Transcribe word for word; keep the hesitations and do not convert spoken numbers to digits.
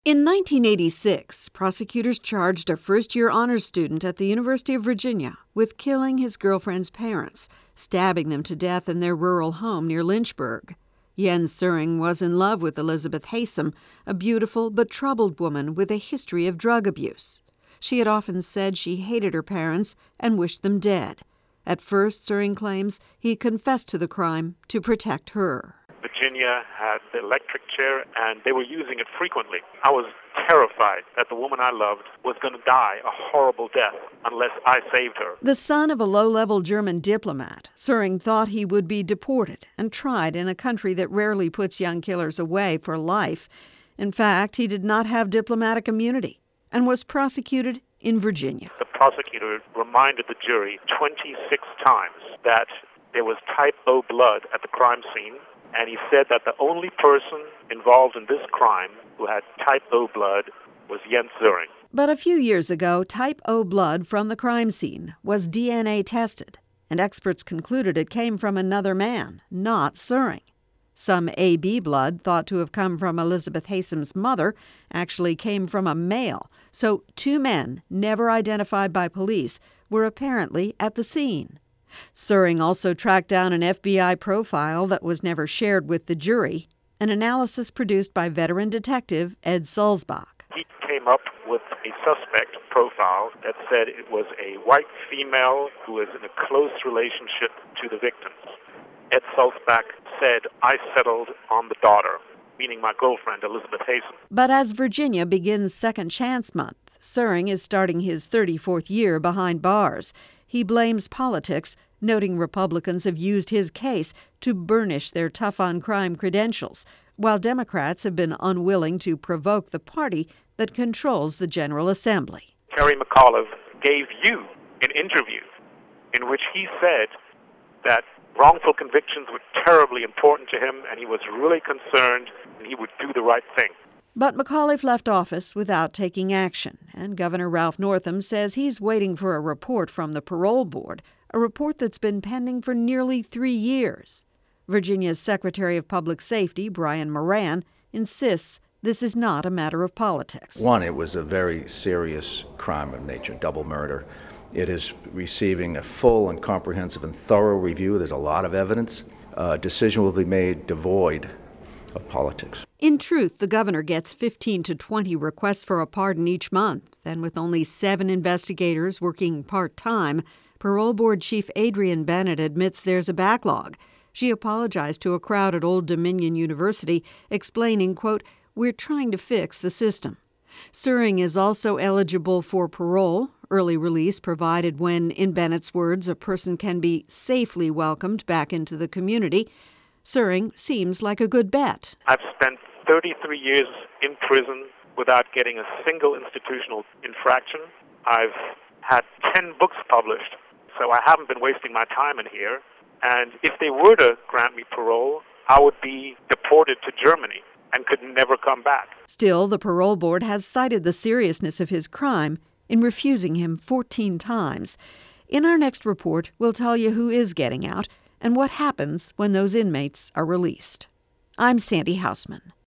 In nineteen eighty-six, prosecutors charged a first-year honors student at the University of Virginia with killing his girlfriend's parents, stabbing them to death in their rural home near Lynchburg. Jens Suring was in love with Elizabeth Haysom, a beautiful but troubled woman with a history of drug abuse. She had often said she hated her parents and wished them dead. At first, Suring claims he confessed to the crime to protect her. Virginia had the electric chair, and they were using it frequently. I was terrified that the woman I loved was going to die a horrible death unless I saved her. The son of a low-level German diplomat, Suring thought he would be deported and tried in a country that rarely puts young killers away for life. In fact, he did not have diplomatic immunity and was prosecuted in Virginia. The prosecutor reminded the jury twenty-six times that there was type O blood at the crime scene, and he said that the only person involved in this crime who had type O blood was Jens Suring. But a few years ago, type O blood from the crime scene was D N A tested, and experts concluded it came from another man, not Suring. Some A B blood thought to have come from Elizabeth Haysom's mother actually came from a male, so two men, never identified by police, were apparently at the scene. Suring also tracked down an F B I profile that was never shared with the jury, an analysis produced by veteran detective Ed Sulzbach. He came up with a suspect profile that said it was a white female who was in a close relationship to the victims. Ed Sulzbach said, "I settled on the daughter," meaning my girlfriend, Elizabeth Haysom. But as Virginia begins Second Chance Month, Suring is starting his thirty-fourth year behind bars. He blames politics, noting Republicans have used his case to burnish their tough-on-crime credentials, while Democrats have been unwilling to provoke the party that controls the General Assembly. Terry McAuliffe gave you an interview in which he said that wrongful convictions were terribly important to him, and he was really concerned and he would do the right thing. But McAuliffe left office without taking action, and Governor Ralph Northam says he's waiting for a report from the parole board, a report that's been pending for nearly three years. Virginia's Secretary of Public Safety, Brian Moran, insists this is not a matter of politics. One, it was a very serious crime of nature, double murder. It is receiving a full and comprehensive and thorough review. There's a lot of evidence. A decision will be made devoid of politics. In truth, the governor gets fifteen to twenty requests for a pardon each month, and with only seven investigators working part-time, Parole Board Chief Adrienne Bennett admits there's a backlog. She apologized to a crowd at Old Dominion University, explaining, quote, "We're trying to fix the system." Suring is also eligible for parole, early release provided when, in Bennett's words, a person can be safely welcomed back into the community. Suring seems like a good bet. I've spent thirty-three years in prison without getting a single institutional infraction. I've had ten books published, so I haven't been wasting my time in here. And if they were to grant me parole, I would be deported to Germany and could never come back. Still, the parole board has cited the seriousness of his crime in refusing him fourteen times. In our next report, we'll tell you who is getting out and what happens when those inmates are released. I'm Sandy Hausman.